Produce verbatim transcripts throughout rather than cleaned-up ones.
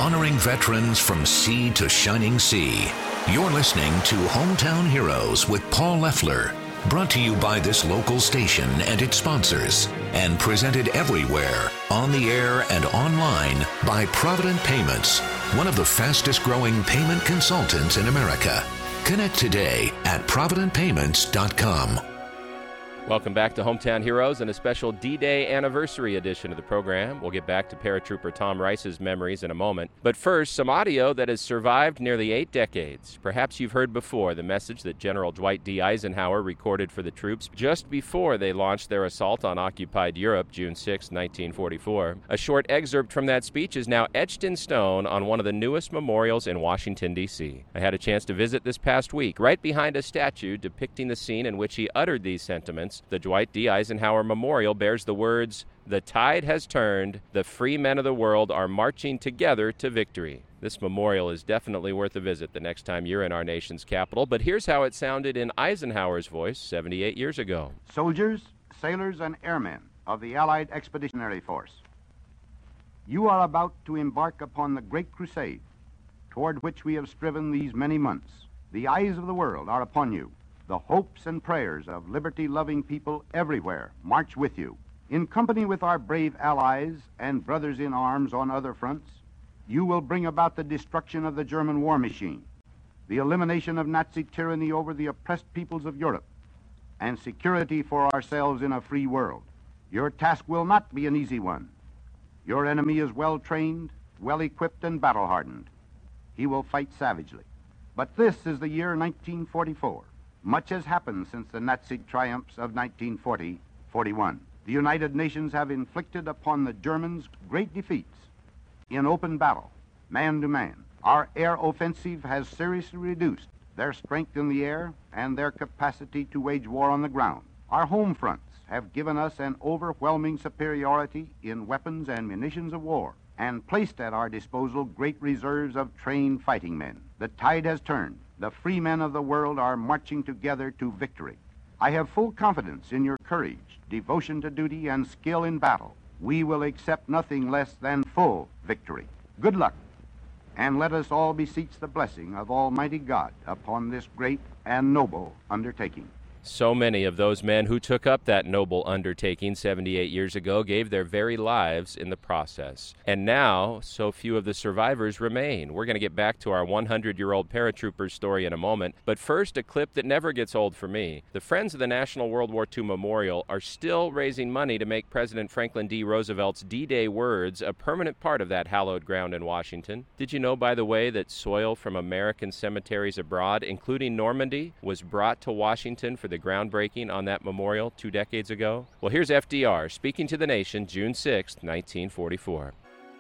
honoring veterans from sea to shining sea. You're listening to Hometown Heroes with Paul Leffler, brought to you by this local station and its sponsors, and presented everywhere, on the air and online, by Provident Payments, one of the fastest growing payment consultants in America. Connect today at provident payments dot com. Welcome back to Hometown Heroes and a special D-Day anniversary edition of the program. We'll get back to Paratrooper Tom Rice's memories in a moment. But first, some audio that has survived nearly eight decades. Perhaps you've heard before the message that General Dwight D. Eisenhower recorded for the troops just before they launched their assault on occupied Europe, June sixth, nineteen forty-four. A short excerpt from that speech is now etched in stone on one of the newest memorials in Washington, D C. I had a chance to visit this past week, right behind a statue depicting the scene in which he uttered these sentiments. The Dwight D. Eisenhower Memorial bears the words, "The tide has turned. The free men of the world are marching together to victory." This memorial is definitely worth a visit the next time you're in our nation's capital, but here's how it sounded in Eisenhower's voice seventy-eight years ago. Soldiers, sailors, and airmen of the Allied Expeditionary Force, you are about to embark upon the great crusade toward which we have striven these many months. The eyes of the world are upon you. The hopes and prayers of liberty-loving people everywhere march with you. In company with our brave allies and brothers in arms on other fronts, you will bring about the destruction of the German war machine, the elimination of Nazi tyranny over the oppressed peoples of Europe, and security for ourselves in a free world. Your task will not be an easy one. Your enemy is well-trained, well-equipped, and battle-hardened. He will fight savagely. But this is the year nineteen forty-four. Much has happened since the Nazi triumphs of nineteen forty forty-one. The United Nations have inflicted upon the Germans great defeats in open battle, man to man. Our air offensive has seriously reduced their strength in the air and their capacity to wage war on the ground. Our home fronts have given us an overwhelming superiority in weapons and munitions of war, and placed at our disposal great reserves of trained fighting men. The tide has turned. The free men of the world are marching together to victory. I have full confidence in your courage, devotion to duty, and skill in battle. We will accept nothing less than full victory. Good luck, and let us all beseech the blessing of Almighty God upon this great and noble undertaking. So many of those men who took up that noble undertaking seventy-eight years ago gave their very lives in the process. And now, so few of the survivors remain. We're going to get back to our hundred-year-old paratrooper story in a moment, but first, a clip that never gets old for me. The Friends of the National World War Two Memorial are still raising money to make President Franklin D. Roosevelt's D-Day words a permanent part of that hallowed ground in Washington. Did you know, by the way, that soil from American cemeteries abroad, including Normandy, was brought to Washington for the groundbreaking on that memorial two decades ago? Well, here's F D R speaking to the nation June sixth, nineteen forty-four.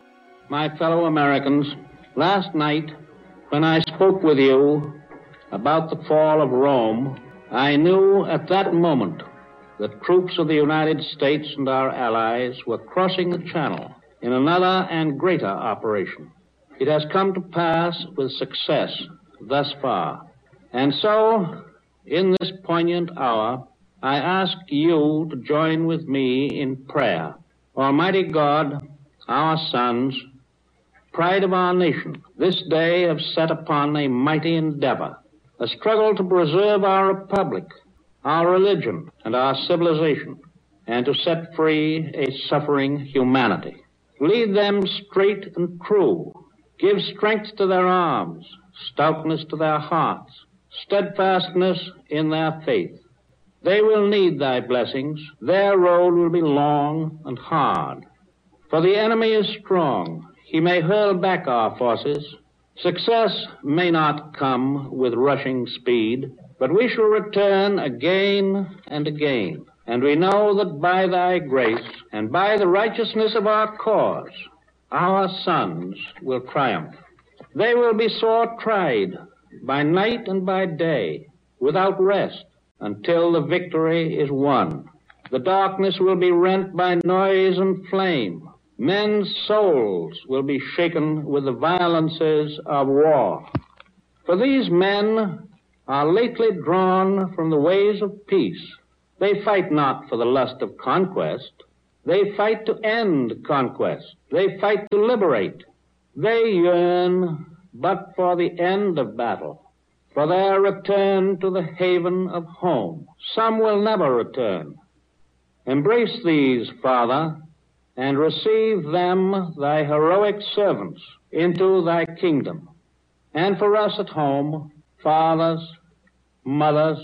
My fellow Americans, last night when I spoke with you about the fall of Rome, I knew at that moment that troops of the United States and our allies were crossing the Channel in another and greater operation. It has come to pass with success thus far. And so, in this poignant hour, I ask you to join with me in prayer. Almighty God, our sons, pride of our nation, this day have set upon a mighty endeavor, a struggle to preserve our republic, our religion, and our civilization, and to set free a suffering humanity. Lead them straight and true. Give strength to their arms, stoutness to their hearts, steadfastness in their faith. They will need thy blessings. Their road will be long and hard. For the enemy is strong. He may hurl back our forces. Success may not come with rushing speed, but we shall return again and again. And we know that by thy grace and by the righteousness of our cause, our sons will triumph. They will be sore tried by night and by day, without rest, until the victory is won. The darkness will be rent by noise and flame. Men's souls will be shaken with the violences of war. For these men are lately drawn from the ways of peace. They fight not for the lust of conquest. They fight to end conquest. They fight to liberate. They yearn but for the end of battle, for their return to the haven of home. Some will never return. Embrace these, Father, and receive them, thy heroic servants, into thy kingdom. And for us at home, fathers, mothers,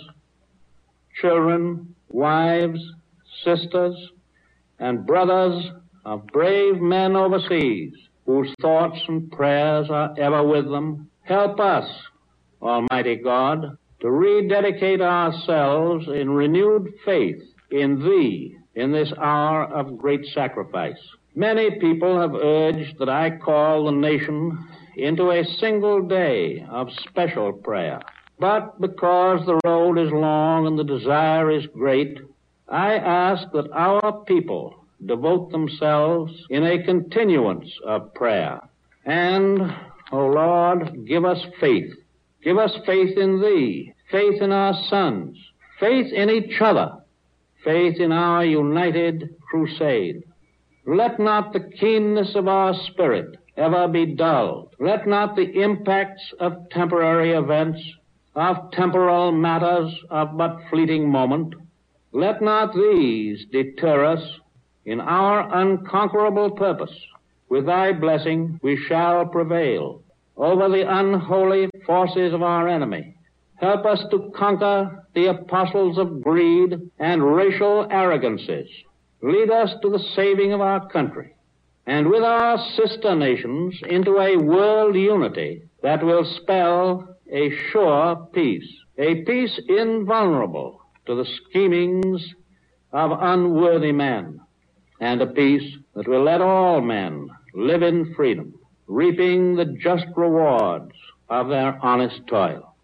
children, wives, sisters, and brothers of brave men overseas, whose thoughts and prayers are ever with them, help us, Almighty God, to rededicate ourselves in renewed faith in Thee in this hour of great sacrifice. Many people have urged that I call the nation into a single day of special prayer. But because the road is long and the desire is great, I ask that our people devote themselves in a continuance of prayer. And, O Lord, give us faith. Give us faith in Thee, faith in our sons, faith in each other, faith in our united crusade. Let not the keenness of our spirit ever be dulled. Let not the impacts of temporary events, of temporal matters of but fleeting moment, let not these deter us in our unconquerable purpose. With Thy blessing we shall prevail over the unholy forces of our enemy. Help us to conquer the apostles of greed and racial arrogances. Lead us to the saving of our country, and with our sister nations into a world unity that will spell a sure peace, a peace invulnerable to the schemings of unworthy men, and a peace that will let all men live in freedom, reaping the just rewards of their honest toil.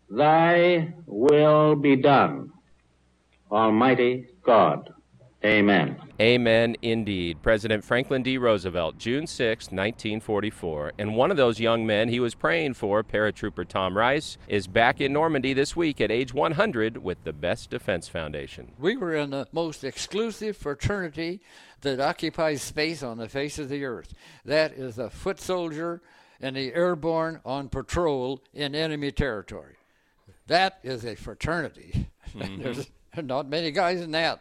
Thy will be done, Almighty God. Amen. Amen indeed. President Franklin D. Roosevelt, June sixth, nineteen forty-four. And one of those young men he was praying for, Paratrooper Tom Rice, is back in Normandy this week at age one hundred with the Best Defense Foundation. We were in the most exclusive fraternity that occupies space on the face of the earth. That is a foot soldier and the airborne on patrol in enemy territory. That is a fraternity. Mm-hmm. There's not many guys in that.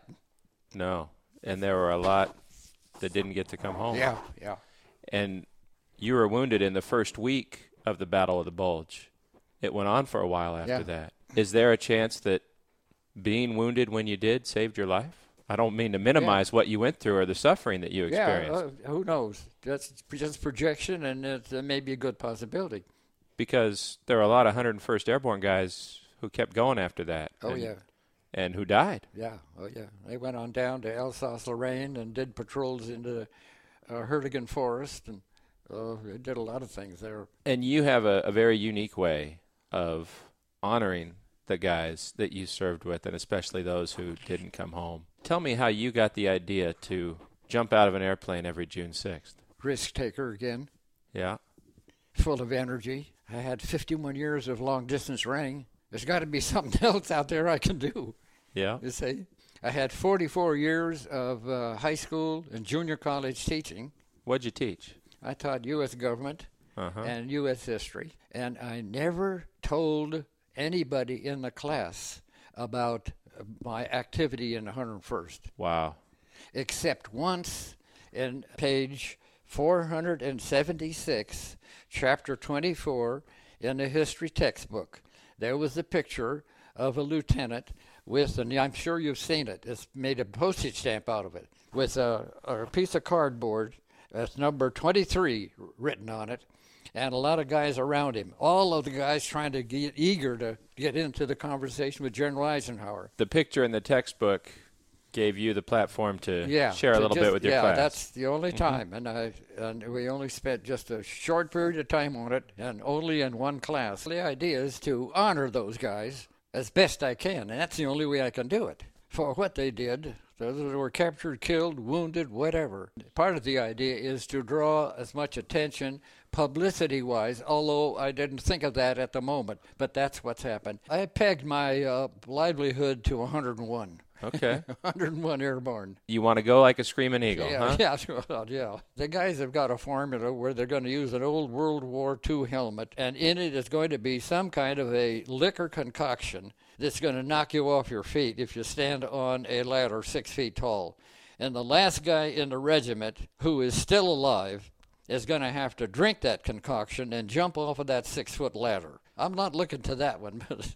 No, and there were a lot that didn't get to come home. Yeah, yeah. And you were wounded in the first week of the Battle of the Bulge. It went on for a while after yeah. that. Is there a chance that being wounded when you did saved your life? I don't mean to minimize yeah. what you went through or the suffering that you experienced. Yeah, uh, who knows? That's just projection, and it uh, may be a good possibility. Because there are a lot of one hundred first Airborne guys who kept going after that. Oh, and, yeah. And who died. Yeah, oh, yeah. They went on down to Alsace-Lorraine and did patrols into uh, Hertigan Forest, and uh, they did a lot of things there. And you have a, a very unique way of honoring the guys that you served with, and especially those who didn't come home. Tell me how you got the idea to jump out of an airplane every June sixth. Risk taker again. Yeah. Full of energy. I had fifty-one years of long-distance running. There's got to be something else out there I can do. Yeah. You see? I had forty-four years of uh, high school and junior college teaching. What'd you teach? I taught U S government uh-huh. and U S history. And I never told anybody in the class about my activity in the one hundred first. Wow. Except once in page four hundred seventy-six, chapter twenty-four in the history textbook. There was a picture of a lieutenant with, and I'm sure you've seen it, it's made a postage stamp out of it, with a, a piece of cardboard that's number twenty-three written on it, and a lot of guys around him. All of the guys trying to get eager to get into the conversation with General Eisenhower. The picture in the textbook gave you the platform to yeah, share a little just, bit with your yeah, class. Yeah, that's the only mm-hmm. time, and I and we only spent just a short period of time on it, and only in one class. The idea is to honor those guys as best I can, and that's the only way I can do it. For what they did, those that were captured, killed, wounded, whatever. Part of the idea is to draw as much attention publicity-wise, although I didn't think of that at the moment, but that's what's happened. I pegged my uh, livelihood to one hundred one. Okay. one hundred one Airborne. You want to go like a screaming eagle, Yeah, huh? yeah, well, yeah. The guys have got a formula where they're going to use an old World War Two helmet, and in it is going to be some kind of a liquor concoction that's going to knock you off your feet if you stand on a ladder six feet tall. And the last guy in the regiment who is still alive is going to have to drink that concoction and jump off of that six-foot ladder. I'm not looking to that one, but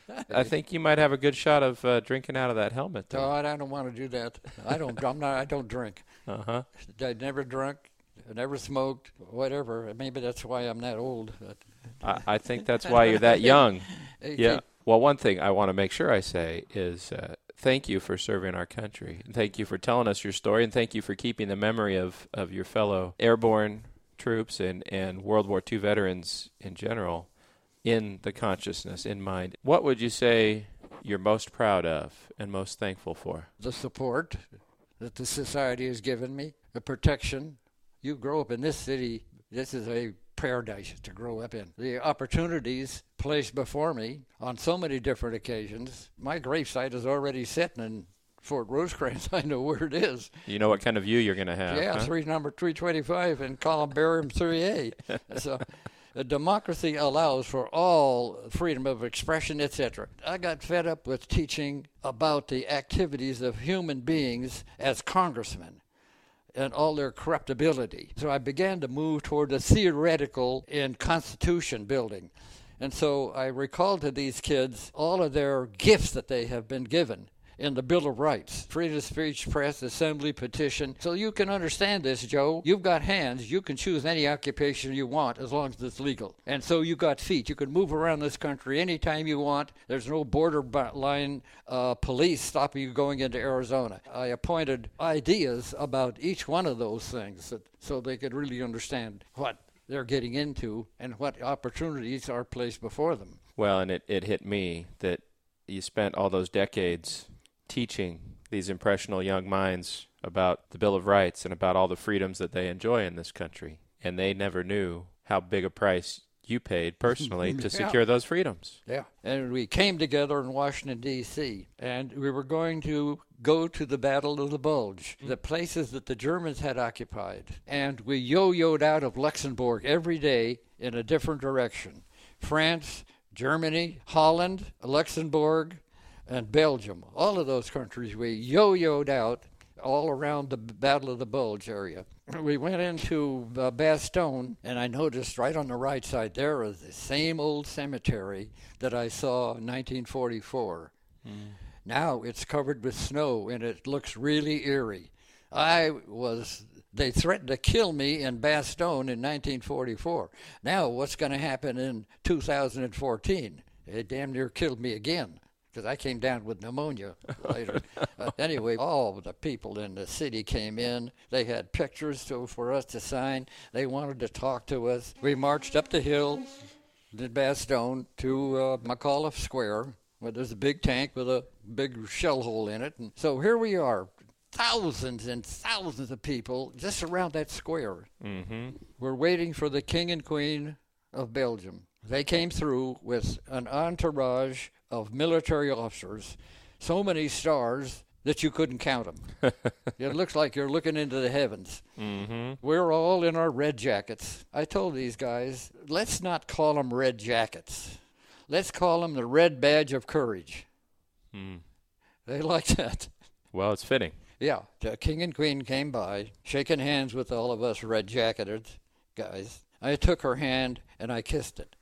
I think you might have a good shot of uh, drinking out of that helmet. no, I don't want to do that. I don't. I'm not. I don't drink. Uh huh. I never drunk. I never smoked. Whatever. Maybe that's why I'm that old. But I, I think that's why you're that young. Hey, Yeah. hey, Well, one thing I want to make sure I say is uh, thank you for serving our country. Thank you for telling us your story, and thank you for keeping the memory of, of your fellow airborne troops and, and World War Two veterans in general in the consciousness, in mind. What would you say you're most proud of and most thankful for? the support that the society has given me, the protection. You grow up in this city. This is a paradise to grow up in. The opportunities placed before me on so many different occasions. My gravesite is already sitting in Fort Rosecrans. I know where it is. You know what kind of view you're going to have. Yeah, huh? three number three twenty-five in Columbarium three A. So, a democracy allows for all freedom of expression, et cetera. I got fed up with teaching about the activities of human beings as congressmen and all their corruptibility. So I began to move toward the theoretical and constitution building. And so I recalled to these kids all of their gifts that they have been given in the Bill of Rights, freedom of speech, press, assembly, petition. So you can understand this, Joe. You've got hands. You can choose any occupation you want as long as it's legal. And so you got feet. You can move around this country anytime you want. There's no borderline uh, police stopping you going into Arizona. I appointed ideas about each one of those things that, so they could really understand what they're getting into and what opportunities are placed before them. Well, and it, it hit me that you spent all those decades teaching these impressionable young minds about the Bill of Rights and about all the freedoms that they enjoy in this country. And they never knew how big a price you paid personally to Yeah. secure those freedoms. Yeah. And we came together in Washington, D C, and we were going to go to the Battle of the Bulge, the places that the Germans had occupied. And we yo-yoed out of Luxembourg every day in a different direction. France, Germany, Holland, Luxembourg, and Belgium. All of those countries we yo-yoed out all around the Battle of the Bulge area. We went into uh, Bastogne, and I noticed right on the right side there was the same old cemetery that I saw in nineteen forty-four. Mm. Now it's covered with snow, and it looks really eerie. I was... They threatened to kill me in Bastogne in nineteen forty-four. Now what's going to happen in two thousand fourteen? They damn near killed me again, because I came down with pneumonia later. uh, anyway, all the people in the city came in. They had pictures to, for us to sign. They wanted to talk to us. We marched up the hill in Bastogne to uh, McAuliffe Square, where there's a big tank with a big shell hole in it. And so here we are, thousands and thousands of people just around that square. Mm-hmm. We're waiting for the King and Queen of Belgium. They came through with an entourage of military officers, so many stars that you couldn't count them. It looks like you're looking into the heavens. Mm-hmm. We're all in our red jackets. I told these guys, let's not call them red jackets. Let's call them the red badge of courage. Mm. They liked that. Well, it's fitting. Yeah, the King and Queen came by, shaking hands with all of us red-jacketed guys. I took her hand, and I kissed it.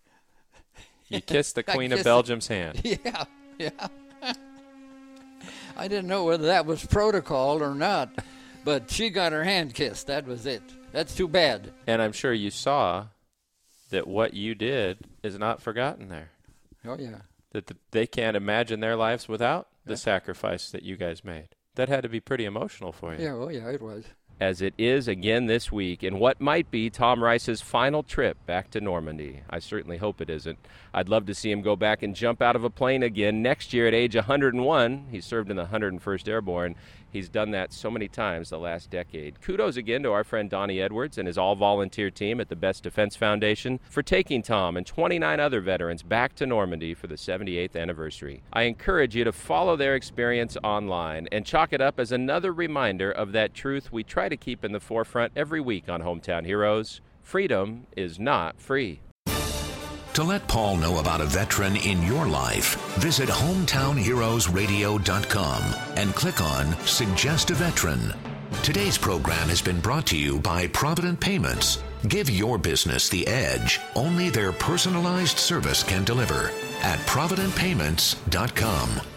You kissed the Queen of kissed Belgium's hand. Yeah, yeah. I didn't know whether that was protocol or not, but she got her hand kissed. That was it. That's too bad. And I'm sure you saw that what you did is not forgotten there. Oh, yeah. That the, they can't imagine their lives without the Yeah. sacrifice that you guys made. That had to be pretty emotional for you. Yeah, oh, yeah, it was. As it is again this week in what might be Tom Rice's final trip back to Normandy. I certainly hope it isn't. I'd love to see him go back and jump out of a plane again next year at age one hundred one. He served in the one hundred first Airborne. He's done that so many times the last decade. Kudos again to our friend Donnie Edwards and his all-volunteer team at the Best Defense Foundation for taking Tom and twenty-nine other veterans back to Normandy for the seventy-eighth anniversary. I encourage you to follow their experience online and chalk it up as another reminder of that truth we try to keep in the forefront every week on Hometown Heroes. Freedom is not free. To let Paul know about a veteran in your life, visit hometown heroes radio dot com and click on Suggest a Veteran. Today's program has been brought to you by Provident Payments. Give your business the edge only their personalized service can deliver at provident payments dot com.